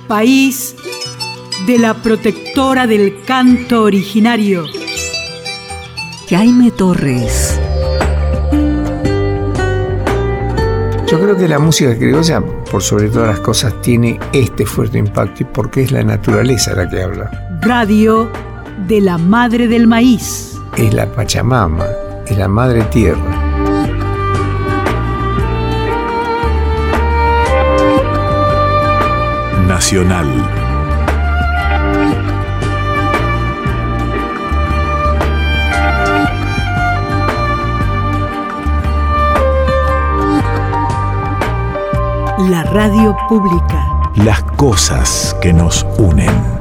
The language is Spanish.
país de la protectora del canto originario, Jaime Torres. Yo creo que la música criolla, por sobre todas las cosas, tiene este fuerte impacto, y porque es la naturaleza la que habla. radio de la madre del maíz. Es la Pachamama, es la madre tierra. Nacional. La radio pública. Las cosas que nos unen.